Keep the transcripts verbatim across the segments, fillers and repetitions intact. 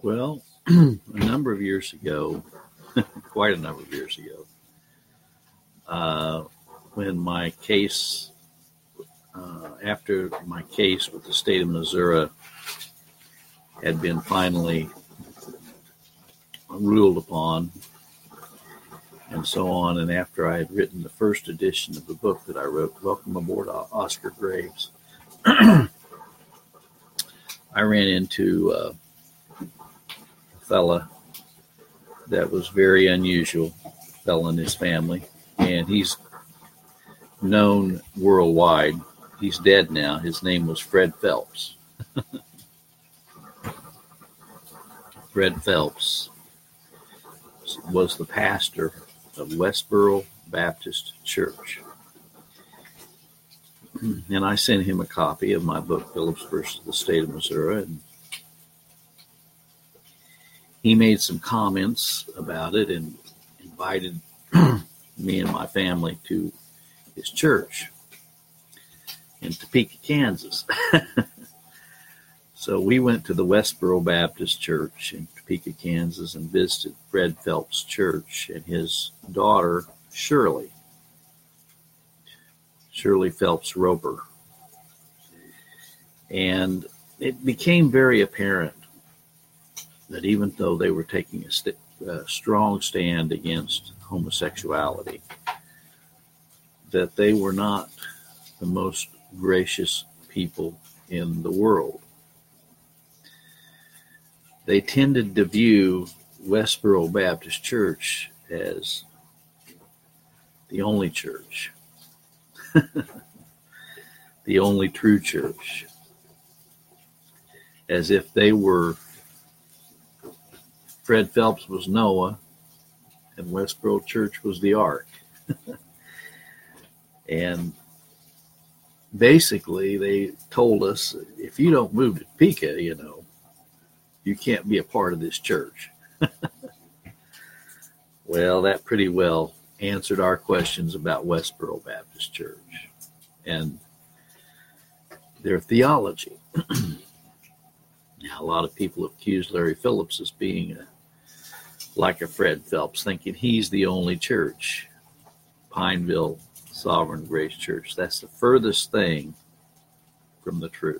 Well, a number of years ago, quite a number of years ago, uh, when my case, uh, after my case with the state of Missouri had been finally ruled upon, and so on, and after I had written the first edition of the book that I wrote, Welcome Aboard, Oscar Graves, I ran into uh, a fella that was very unusual, fella in his family, and he's known worldwide. He's dead now. His name was Fred Phelps. Fred Phelps was the pastor of Westboro Baptist Church. And I sent him a copy of my book, Phillips versus the State of Missouri, and he made some comments about it and invited me and my family to his church in Topeka, Kansas. So we went to the Westboro Baptist Church in Topeka, Kansas, and visited Fred Phelps' church and his daughter, Shirley, Shirley Phelps Roper. And it became very apparent that even though they were taking a, st- a strong stand against homosexuality, that they were not the most gracious people in the world. They tended to view Westboro Baptist Church as the only church, the only true church, as if they were, Fred Phelps was Noah and Westboro Church was the ark. And basically they told us, if you don't move to Topeka, you know, you can't be a part of this church. Well, that pretty well answered our questions about Westboro Baptist Church and their theology. Now, a lot of people have accused Larry Phillips as being a, like a Fred Phelps, thinking he's the only church, Pineville Sovereign Grace Church. That's the furthest thing from the truth.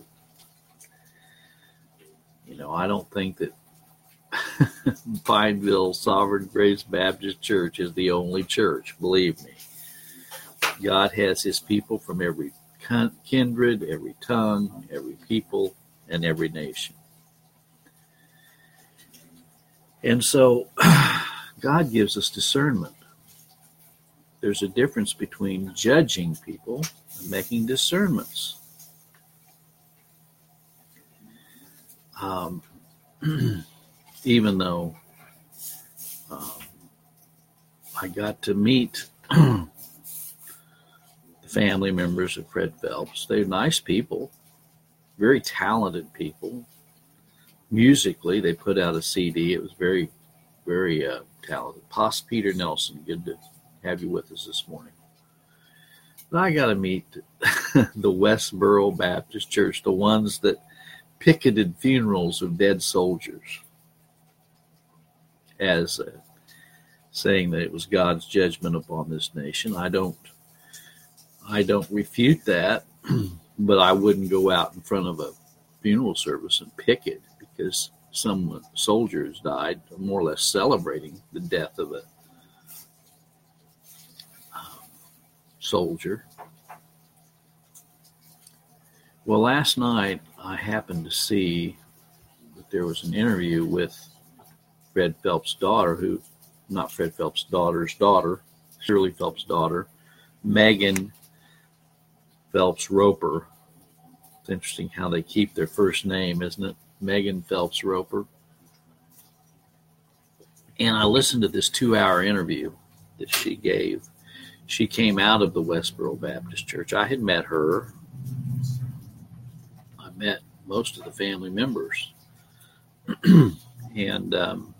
You know, I don't think that Pineville Sovereign Grace Baptist Church is the only church, believe me. God has his people from every kindred, every tongue, every people, and every nation. And so God gives us discernment. There's a difference between judging people and making discernments. Um, even though um, I got to meet the family members of Fred Phelps. They're nice people, very talented people. Musically, they put out a C D. It was very, very uh, talented. Poss Peter Nelson, good to have you with us this morning. But I got to meet the Westboro Baptist Church, the ones that picketed funerals of dead soldiers, as uh, saying that it was God's judgment upon this nation. I don't, I don't refute that, but I wouldn't go out in front of a funeral service and picket because some soldiers died, more or less celebrating the death of a um, soldier. Well, last night I happened to see that there was an interview with Fred Phelps' daughter, who, not Fred Phelps' daughter's daughter, Shirley Phelps' daughter, Megan Phelps Roper. It's interesting how they keep their first name, isn't it? Megan Phelps Roper. And I listened to this two-hour interview that she gave. She came out of the Westboro Baptist Church. I had met her. I met most of the family members. And um,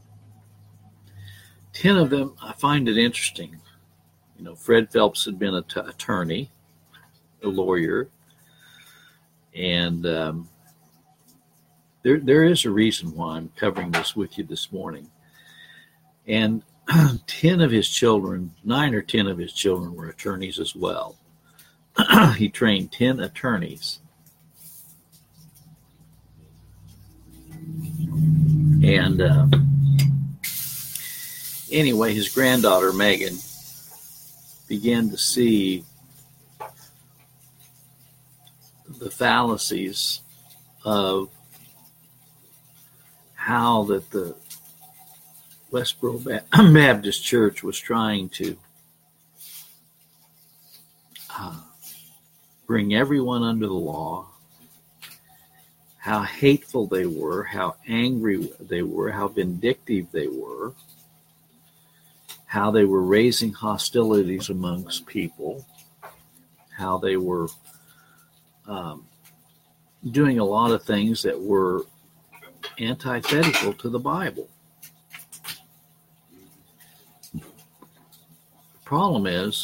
ten of them, I find it interesting. You know, Fred Phelps had been an t- attorney, a lawyer, and um, there there is a reason why I'm covering this with you this morning. And ten of his children, nine or ten of his children were attorneys as well. He trained ten attorneys. And uh, anyway, his granddaughter, Megan, began to see the fallacies of how that the Westboro Baptist Church was trying to uh, bring everyone under the law, how hateful they were, how angry they were, how vindictive they were, how they were raising hostilities amongst people, how they were um, doing a lot of things that were antithetical to the Bible. The problem is,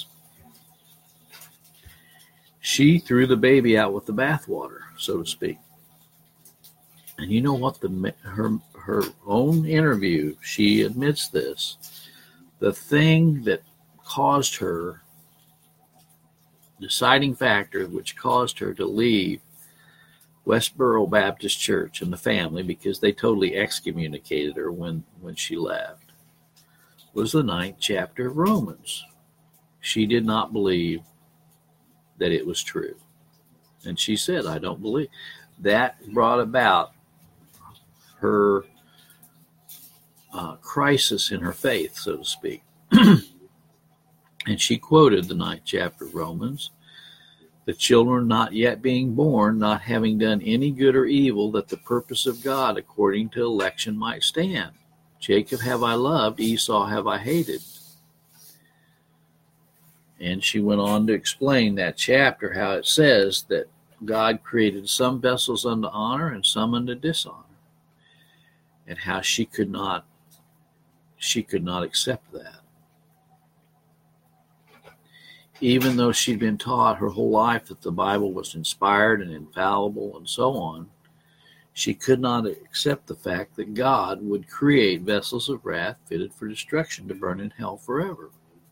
she threw the baby out with the bathwater, so to speak. And you know what? The her her own interview, she admits this. The thing that caused her, deciding factor which caused her to leave Westboro Baptist Church and the family, because they totally excommunicated her when, when she left, was the ninth chapter of Romans. She did not believe that it was true. And she said, I don't believe. That brought about her uh, crisis in her faith, so to speak. And she quoted the ninth chapter of Romans, the children not yet being born, not having done any good or evil, that the purpose of God according to election might stand. Jacob have I loved, Esau have I hated. And she went on to explain that chapter, how it says that God created some vessels unto honor and some unto dishonor, and how she could not, she could not accept that. Even though she'd been taught her whole life that the Bible was inspired and infallible and so on, she could not accept the fact that God would create vessels of wrath fitted for destruction to burn in hell forever.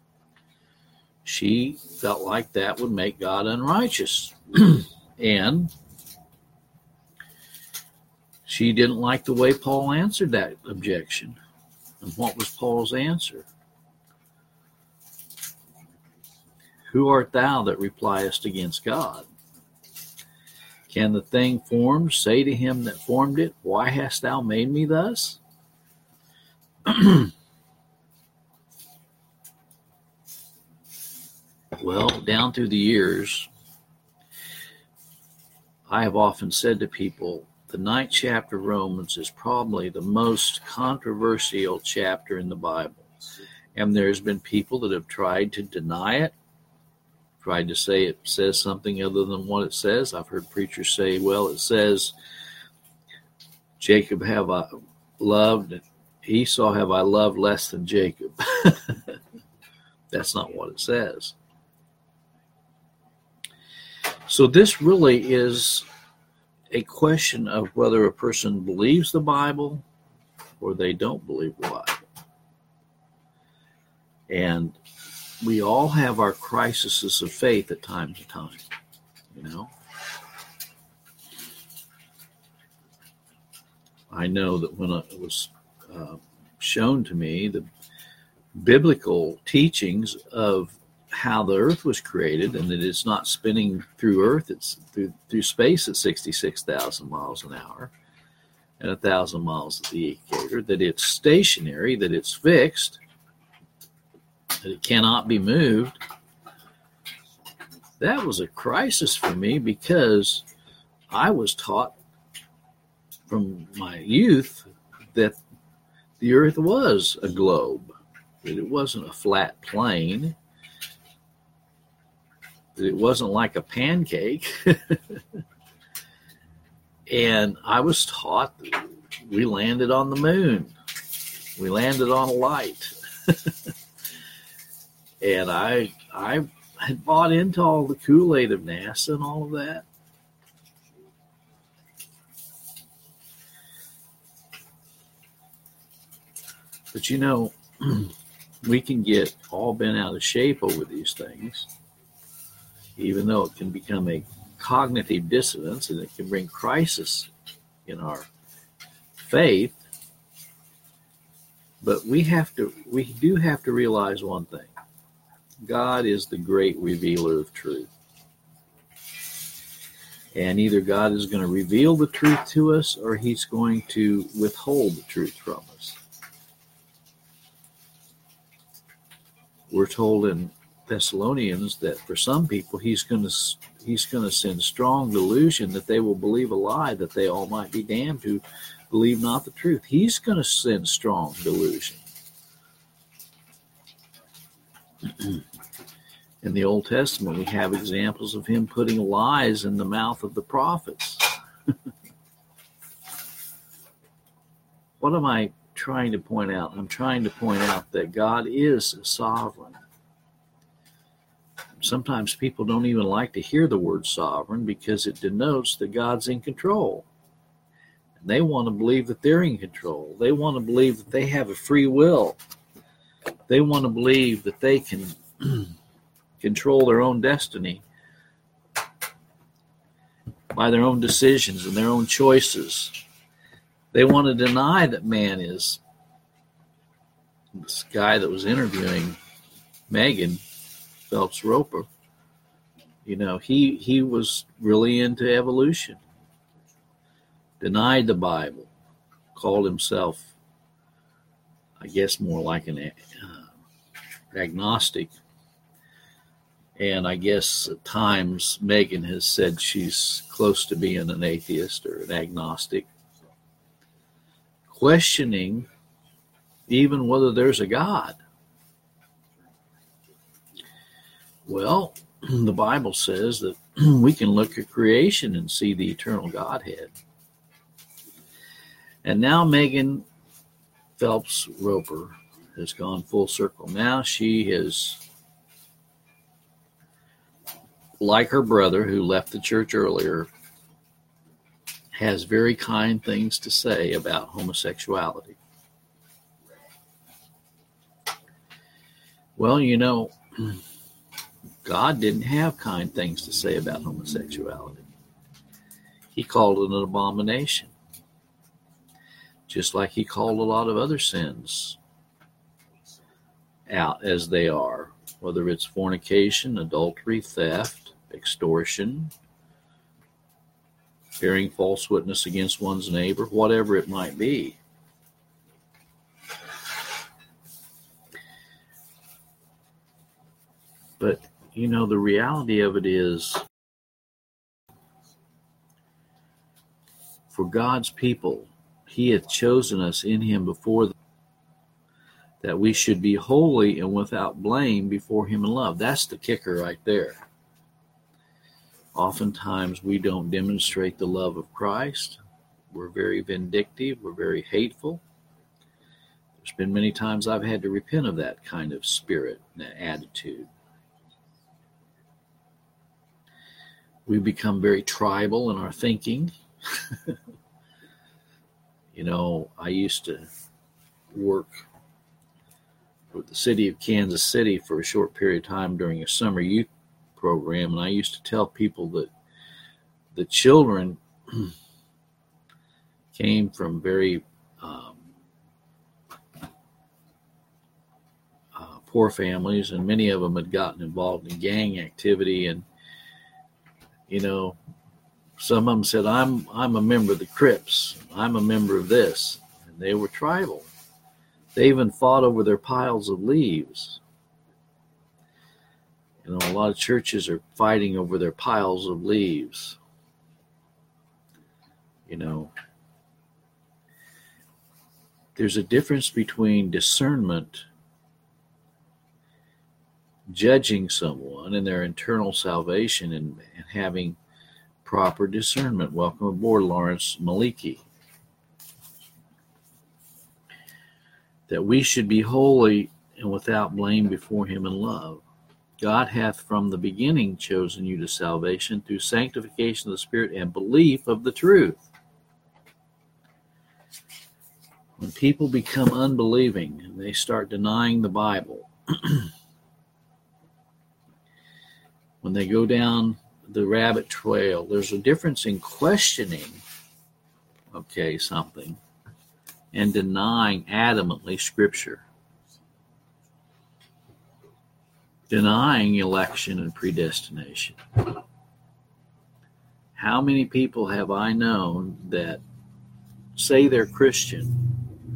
She felt like that would make God unrighteous. And she didn't like the way Paul answered that objection. And what was Paul's answer? Who art thou that repliest against God? Can the thing formed say to him that formed it, why hast thou made me thus? Well, down through the years, I have often said to people, the ninth chapter of Romans is probably the most controversial chapter in the Bible. And there's been people that have tried to deny it, tried to say it says something other than what it says. I've heard preachers say, well, it says, Jacob have I loved, Esau have I loved less than Jacob. That's not what it says. So this really is a question of whether a person believes the Bible or they don't believe the Bible. And we all have our crises of faith at time to time, you know. I know that when it was uh, shown to me, the biblical teachings of how the earth was created and that it's not spinning through earth, it's through, through space at sixty-six thousand miles an hour and one thousand miles at the equator, that it's stationary, that it's fixed, that it cannot be moved. That was a crisis for me because I was taught from my youth that the earth was a globe, that it wasn't a flat plane, that it wasn't like a pancake. And I was taught that we landed on the moon. We landed on a light. And I I had bought into all the Kool-Aid of NASA and all of that. But you know, we can get all bent out of shape over these things, even though it can become a cognitive dissonance and it can bring crisis in our faith. But we have to, we do have to realize one thing. God is the great revealer of truth. And either God is going to reveal the truth to us or he's going to withhold the truth from us. We're told in Thessalonians that for some people he's going to he's going to send strong delusion that they will believe a lie, that they all might be damned who believe not the truth. He's going to send strong delusion. In the Old Testament, we have examples of him putting lies in the mouth of the prophets. What am I trying to point out? I'm trying to point out that God is sovereign. Sometimes people don't even like to hear the word sovereign because it denotes that God's in control. And they want to believe that they're in control. They want to believe that they have a free will. They want to believe that they can control their own destiny by their own decisions and their own choices. They want to deny that man is. This guy that was interviewing Megan Phelps Roper, you know, he he was really into evolution, denied the Bible, called himself, I guess, more like an uh, agnostic. And I guess at times Megan has said she's close to being an atheist or an agnostic, questioning even whether there's a God. Well, the Bible says that we can look at creation and see the eternal Godhead. And now Megan Phelps Roper has gone full circle. Now she has, like her brother who left the church earlier, has very kind things to say about homosexuality. Well, you know, God didn't have kind things to say about homosexuality. He called it an abomination, just like he called a lot of other sins out as they are, whether it's fornication, adultery, theft, extortion, bearing false witness against one's neighbor, whatever it might be. But, you know, the reality of it is, for God's people, he hath chosen us in him before the, that we should be holy and without blame before him in love. That's the kicker right there. Oftentimes we don't demonstrate the love of Christ. We're very vindictive. We're very hateful. There's been many times I've had to repent of that kind of spirit and that attitude. We become very tribal in our thinking. You know, I used to work with the city of Kansas City for a short period of time during a summer youth program, and I used to tell people that the children came from very um, uh, poor families, and many of them had gotten involved in gang activity. And you know, some of them said, I'm I'm a member of the Crips. I'm a member of this. And they were tribal. They even fought over their piles of leaves. You know, a lot of churches are fighting over their piles of leaves. You know, there's a difference between discernment, judging someone and their internal salvation, and, and having proper discernment. Welcome aboard, Lawrence Maliki. That we should be holy and without blame before him in love. God hath from the beginning chosen you to salvation through sanctification of the Spirit and belief of the truth. When people become unbelieving and they start denying the Bible, when they go down the rabbit trail, there's a difference in questioning, okay, something, and denying adamantly Scripture. Denying election and predestination. How many people have I known that say they're Christian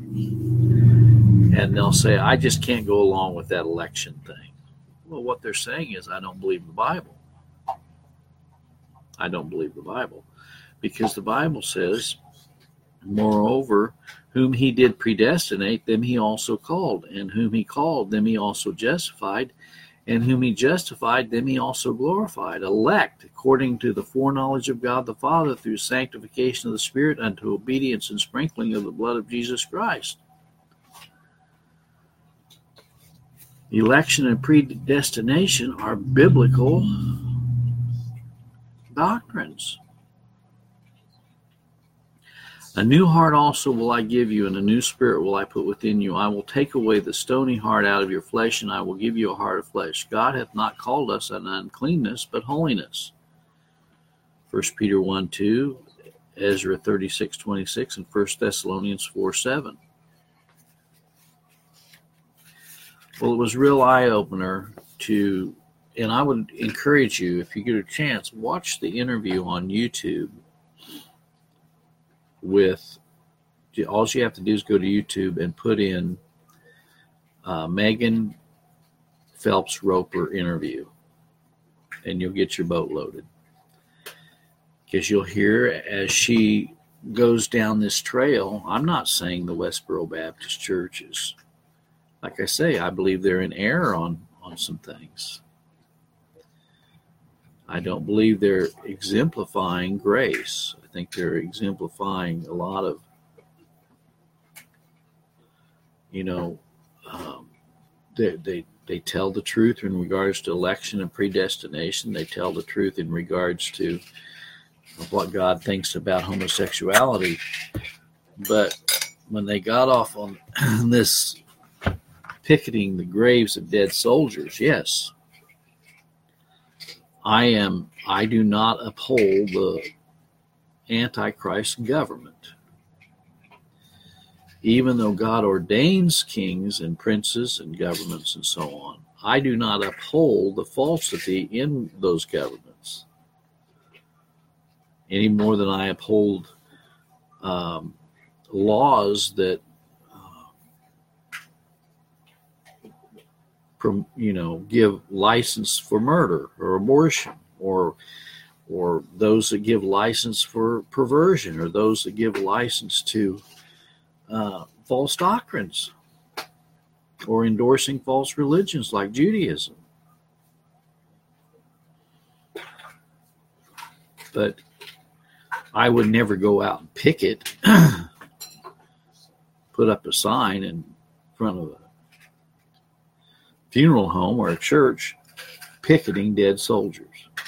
and they'll say, I just can't go along with that election thing? Well, what they're saying is, I don't believe the Bible. I don't believe the Bible. Because the Bible says, moreover, whom he did predestinate, them he also called. And whom he called, them he also justified. And whom he justified, them he also glorified. Elect, according to the foreknowledge of God the Father, through sanctification of the Spirit, unto obedience and sprinkling of the blood of Jesus Christ. Election and predestination are biblical doctrines. A new heart also will I give you, and a new spirit will I put within you. I will take away the stony heart out of your flesh, and I will give you a heart of flesh. God hath not called us an uncleanness, but holiness. First Peter one two, Ezra thirty-six twenty-six, and First Thessalonians four seven. Well, it was a real eye-opener to, and I would encourage you, if you get a chance, watch the interview on YouTube with, all you have to do is go to YouTube and put in uh, Megan Phelps Roper interview, and you'll get your boat loaded. Because you'll hear as she goes down this trail. I'm not saying the Westboro Baptist Church is, like I say, I believe they're in error on, on some things. I don't believe they're exemplifying grace. I think they're exemplifying a lot of, you know, um, they, they they tell the truth in regards to election and predestination. They tell the truth in regards to what God thinks about homosexuality. But when they got off on this picketing the graves of dead soldiers, yes, I am. I do not uphold the Antichrist government. Even though God ordains kings and princes and governments and so on, I do not uphold the falsity in those governments any more than I uphold um, laws that, uh, prom, you know, give license for murder or abortion, or or those that give license for perversion, or those that give license to uh, false doctrines, or endorsing false religions like Judaism. But I would never go out and picket, put up a sign in front of a funeral home or a church picketing dead soldiers.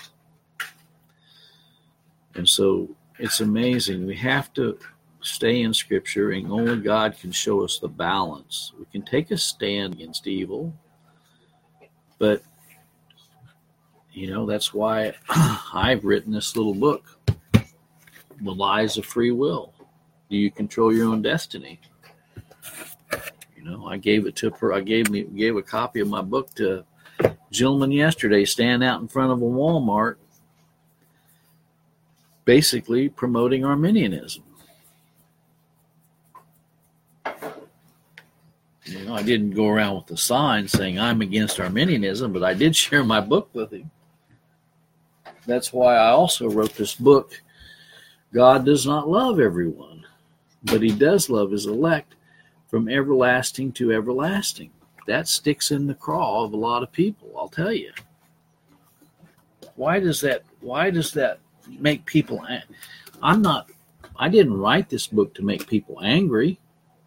And so it's amazing. We have to stay in Scripture, and only God can show us the balance. We can take a stand against evil, but, you know, that's why I've written this little book, The Lies of Free Will. Do you control your own destiny? You know, I gave it to her. I gave me gave a copy of my book to a gentleman yesterday, standing out in front of a Walmart, basically promoting Arminianism. You know, I didn't go around with a sign saying I'm against Arminianism, but I did share my book with him. That's why I also wrote this book. God does not love everyone, but he does love his elect from everlasting to everlasting. That sticks in the craw of a lot of people, I'll tell you. Why does that, why does that make people, I'm not, I didn't write this book to make people angry.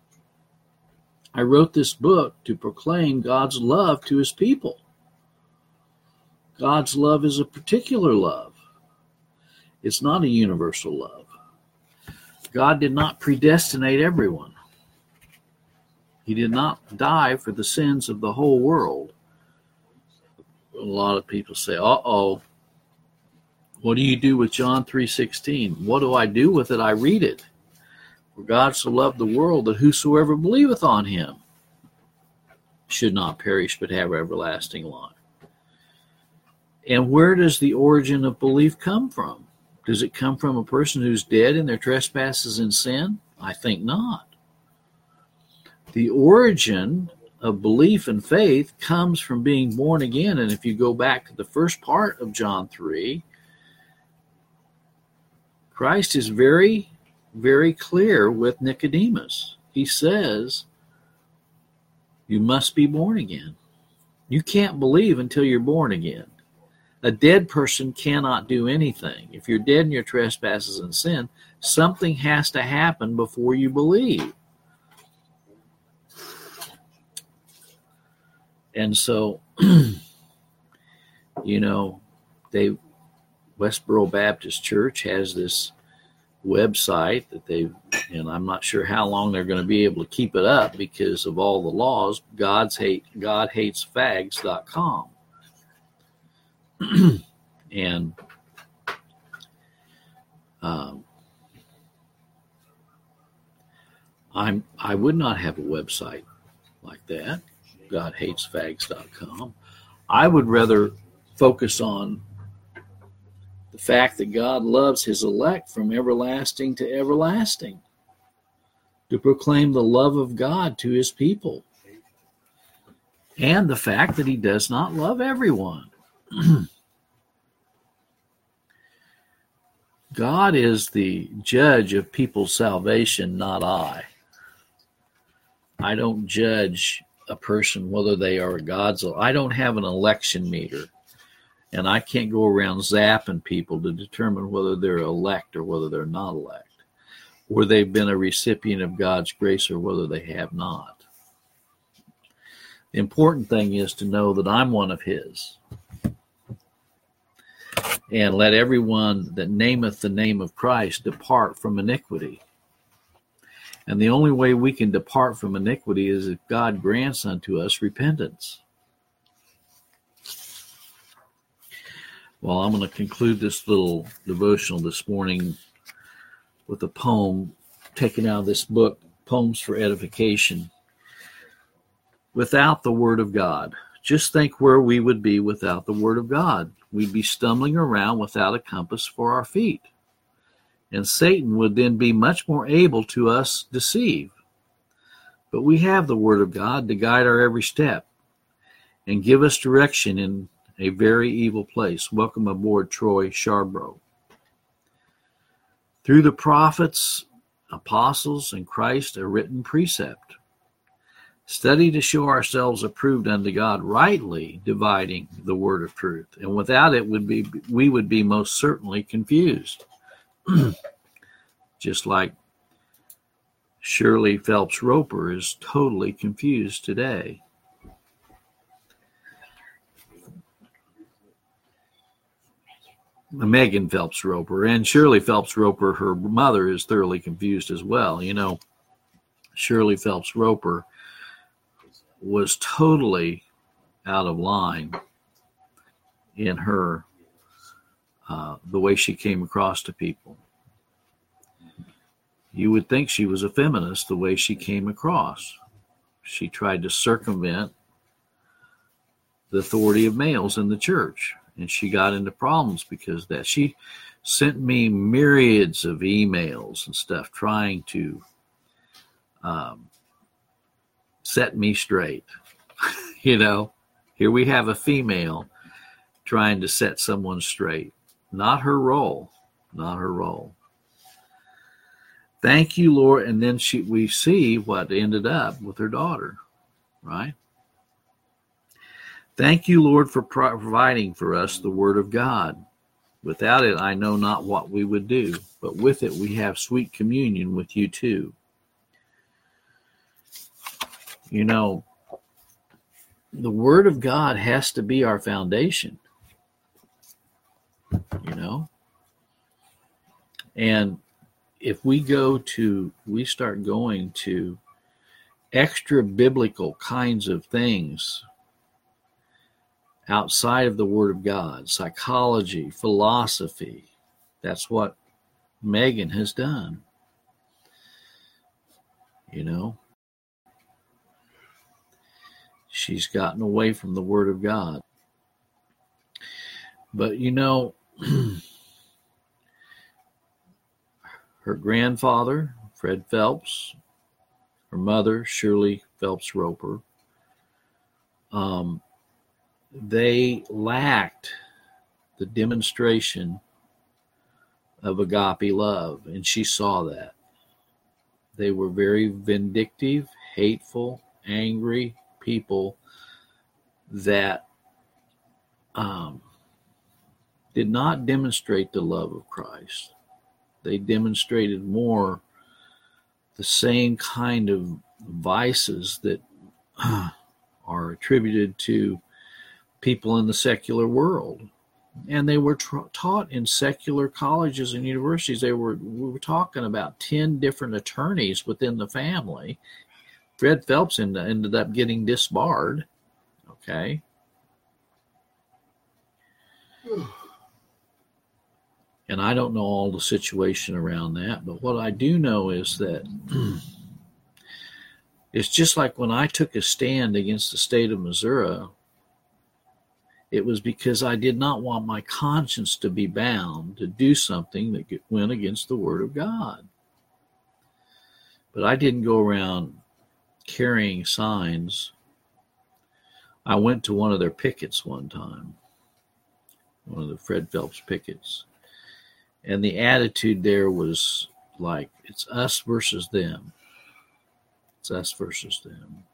I wrote this book to proclaim God's love to his people. God's love is a particular love. It's not a universal love. God did not predestinate everyone. He did not die for the sins of the whole world. A lot of people say, uh-oh, what do you do with John three sixteen? What do I do with it? I read it. For God so loved the world that whosoever believeth on him should not perish but have everlasting life. And where does the origin of belief come from? Does it come from a person who's dead in their trespasses and sin? I think not. The origin of belief and faith comes from being born again. And if you go back to the first part of John three, Christ is very, very clear with Nicodemus. He says, you must be born again. You can't believe until you're born again. A dead person cannot do anything. If you're dead in your trespasses and sin, something has to happen before you believe. And so, you know, they Westboro Baptist Church has this website that they've, and I'm not sure how long they're going to be able to keep it up because of all the laws. God's hate, God hates fags dot com. And um, I'm I would not have a website like that, God hates fags dot com. I would rather focus on the fact that God loves his elect from everlasting to everlasting, to proclaim the love of God to his people, and the fact that he does not love everyone. God is the judge of people's salvation, not I. I don't judge a person whether they are God's. I don't have an election meter, and I can't go around zapping people to determine whether they're elect or whether they're not elect, or they've been a recipient of God's grace or whether they have not. The important thing is to know that I'm one of his. And let everyone that nameth the name of Christ depart from iniquity. And the only way we can depart from iniquity is if God grants unto us repentance. Well, I'm going to conclude this little devotional this morning with a poem taken out of this book, Poems for Edification. Without the Word of God. Just think where we would be without the Word of God. We'd be stumbling around without a compass for our feet. And Satan would then be much more able to us deceive. But we have the Word of God to guide our every step and give us direction in a very evil place. Welcome aboard, Troy Charbrough. Through the prophets, apostles, and Christ, a written precept. Study to show ourselves approved unto God, rightly dividing the word of truth. And without it, would be we would be most certainly confused. Just like Shirley Phelps Roper is totally confused today. Megan Phelps Roper and Shirley Phelps Roper, her mother, is thoroughly confused as well. You know, Shirley Phelps Roper was totally out of line in her, uh, the way she came across to people. You would think she was a feminist the way she came across. She tried to circumvent the authority of males in the church, and she got into problems because of that. She sent me myriads of emails and stuff trying to um, set me straight. You know, here we have a female trying to set someone straight. Not her role. Not her role. Thank you, Lord. And then she, we see what ended up with her daughter, right? Thank you, Lord, for providing for us the Word of God. Without it, I know not what we would do, but with it, we have sweet communion with you too. You know, the Word of God has to be our foundation, you know? And if we go to, we start going to extra biblical kinds of things outside of the Word of God, psychology, philosophy. That's what Megan has done. You know, she's gotten away from the Word of God. But, you know, her grandfather, Fred Phelps, her mother, Shirley Phelps Roper, um, they lacked the demonstration of agape love, and she saw that. They were very vindictive, hateful, angry people that um, did not demonstrate the love of Christ. They demonstrated more the same kind of vices that are attributed to people in the secular world. And they were tra- taught in secular colleges and universities. They were, we were talking about ten different attorneys within the family. Fred Phelps ended, ended up getting disbarred. Okay. And I don't know all the situation around that, but what I do know is that it's just like when I took a stand against the state of Missouri, it was because I did not want my conscience to be bound to do something that went against the Word of God. But I didn't go around carrying signs. I went to one of their pickets one time, one of the Fred Phelps pickets. And the attitude there was like, it's us versus them. It's us versus them.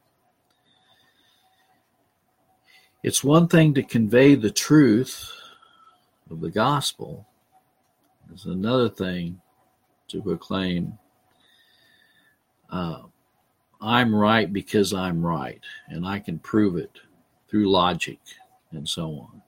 It's one thing to convey the truth of the gospel. It's another thing to proclaim, uh, I'm right because I'm right, and I can prove it through logic and so on.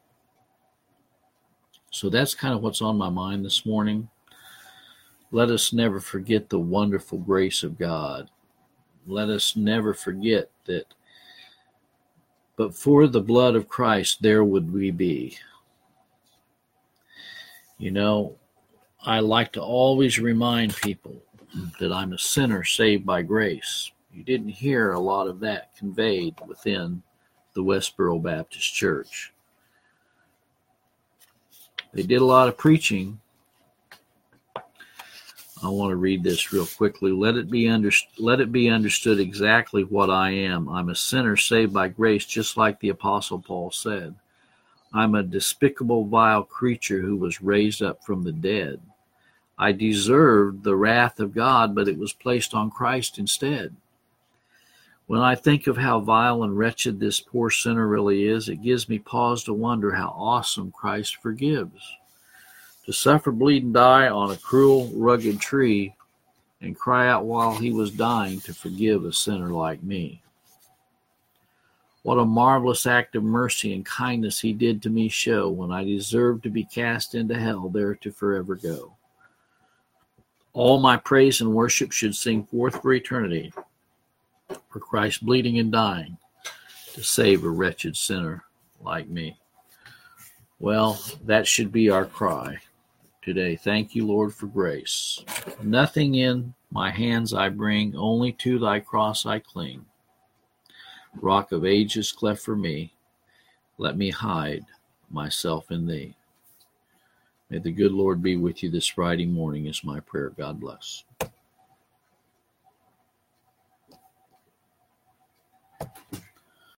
So that's kind of what's on my mind this morning. Let us never forget the wonderful grace of God. Let us never forget that, but for the blood of Christ, there would we be. You know, I like to always remind people that I'm a sinner saved by grace. You didn't hear a lot of that conveyed within the Westboro Baptist Church. They did a lot of preaching. I want to read this real quickly. Let it be under, let it be understood exactly what I am. I'm a sinner saved by grace, just like the Apostle Paul said. I'm a despicable, vile creature who was raised up from the dead. I deserved the wrath of God, but it was placed on Christ instead. When I think of how vile and wretched this poor sinner really is, it gives me pause to wonder how awesome Christ forgives. To suffer, bleed, and die on a cruel, rugged tree and cry out while he was dying to forgive a sinner like me. What a marvelous act of mercy and kindness he did to me show when I deserved to be cast into hell, there to forever go. All my praise and worship should sing forth for eternity, for Christ bleeding and dying to save a wretched sinner like me. Well, that should be our cry today. Thank you, Lord, for grace. Nothing in my hands I bring, only to thy cross I cling. Rock of ages cleft for me, let me hide myself in thee. May the good Lord be with you this Friday morning is my prayer. God bless.